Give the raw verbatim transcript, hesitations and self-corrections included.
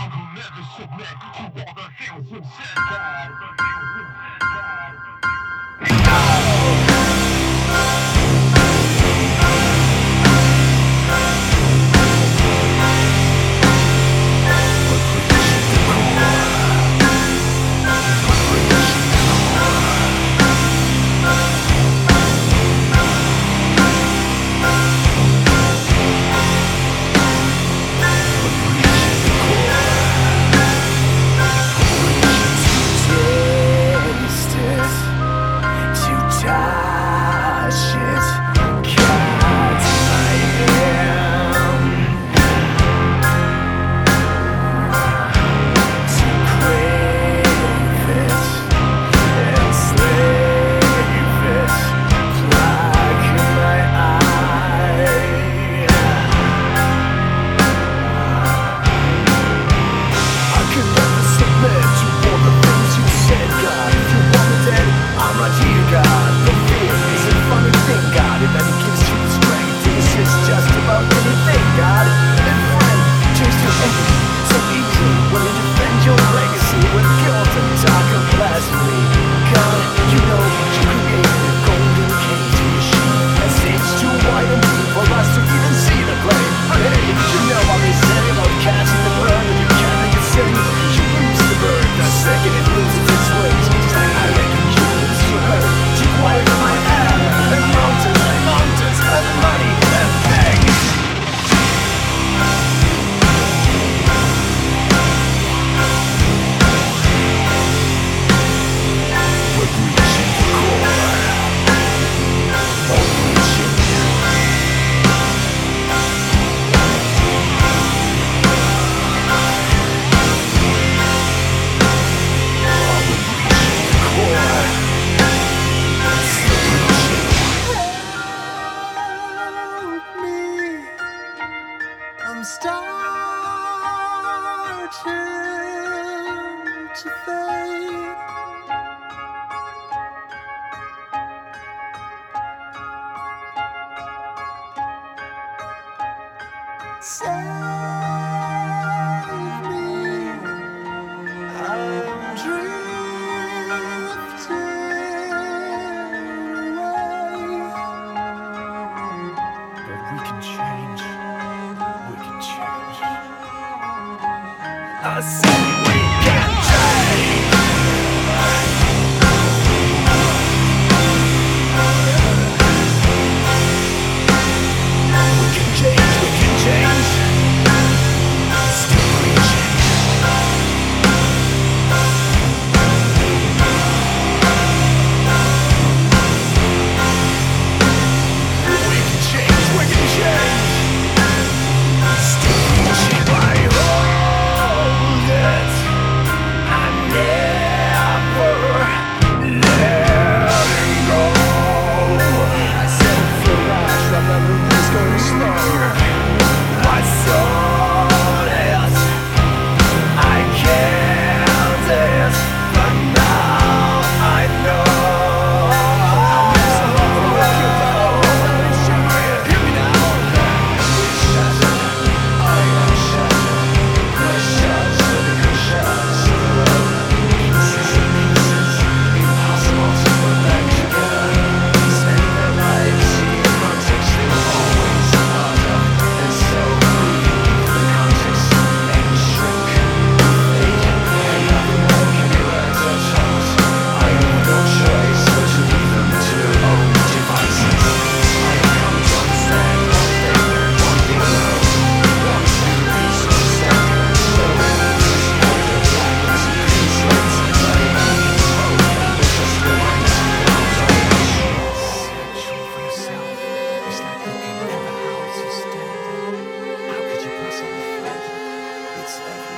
will never submit to all the things you said, God. The things you said, God. I'm starting to fade. Save me, I'm drifting away. But we can change. We can change. I said we can change. We can change, we can change. Still reaching. We can change, we can change. Still reaching. I hold it. I never letting go. I said flash, my memories going slower. I saw it, I killed it, but now I know. Hear me now. I am shattered, we're shattered, we're shattered. Pieces and pieces, impossible to put back together. Spending their lives seeking context, they were always a part of. And so we leave the context and shrink, fade, and nothing more can be left untouched. I have no choice but to leave them to their own devices. I have come to understand one thing, one thing alone. Once we release the second, so release the blackness and peace lights. I need hope, but just reminding of direction. Searching for yourself is like looking for the house instead. How could you possibly find it? It's everywhere.